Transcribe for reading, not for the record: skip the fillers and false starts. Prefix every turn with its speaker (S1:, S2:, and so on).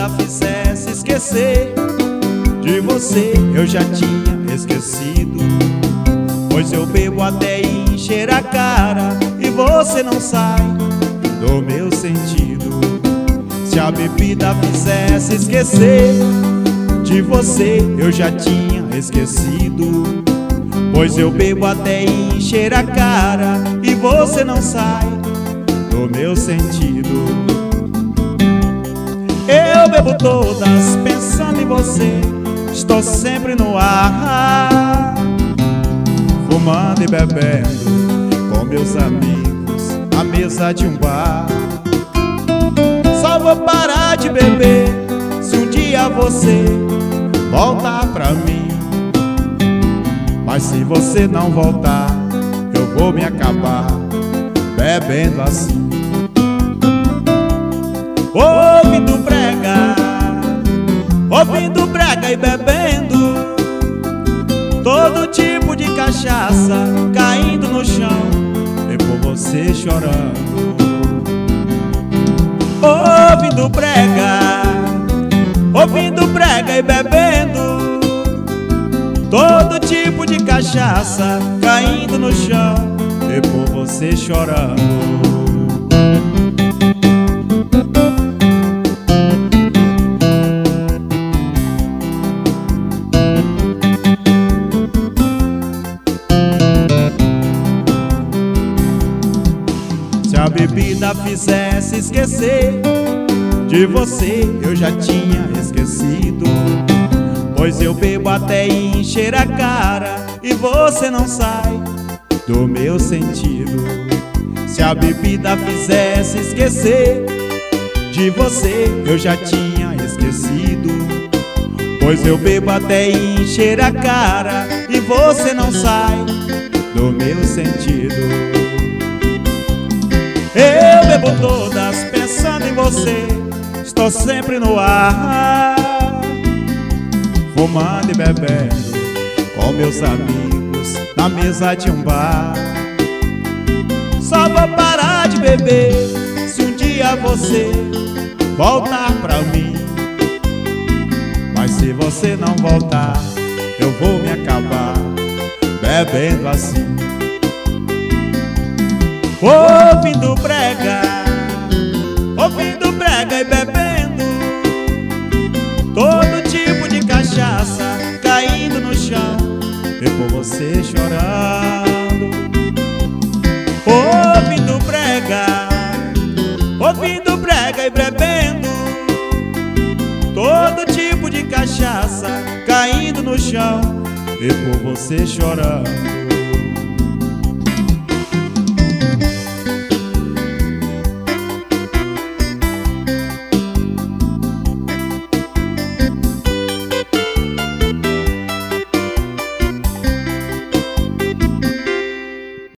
S1: bebida fizesse esquecer de você, eu já tinha esquecido. Pois eu bebo até encher a cara e você não sai do meu sentido. Se a bebida fizesse esquecer de você, eu já tinha esquecido. Pois eu bebo até encher a cara e você não sai do meu sentido. Eu bebo todas pensando em você, estou sempre no ar, fumando e bebendo com meus amigos à mesa de um bar. Só vou parar de beber se um dia você voltar pra mim. Mas se você não voltar, eu vou me acabar bebendo assim. Ouvindo brega e bebendo todo tipo de cachaça, caindo no chão e por você chorando. Ouvindo brega e bebendo todo tipo de cachaça, caindo no chão e por você chorando. Se a bebida fizesse esquecer de você, eu já tinha esquecido. Pois eu bebo até encher a cara e você não sai do meu sentido. Se a bebida fizesse esquecer de você, eu já tinha esquecido. Pois eu bebo até encher a cara e você não sai do meu sentido. Eu bebo todas pensando em você, estou sempre no ar, fumando e bebendo com meus amigos na mesa de um bar. Só vou parar de beber se um dia você voltar pra mim. Mas se você não voltar, eu vou me acabar bebendo assim. Ouvindo brega e bebendo todo tipo de cachaça, caindo no chão e por você chorando. Ouvindo brega e bebendo todo tipo de cachaça, caindo no chão e por você chorando.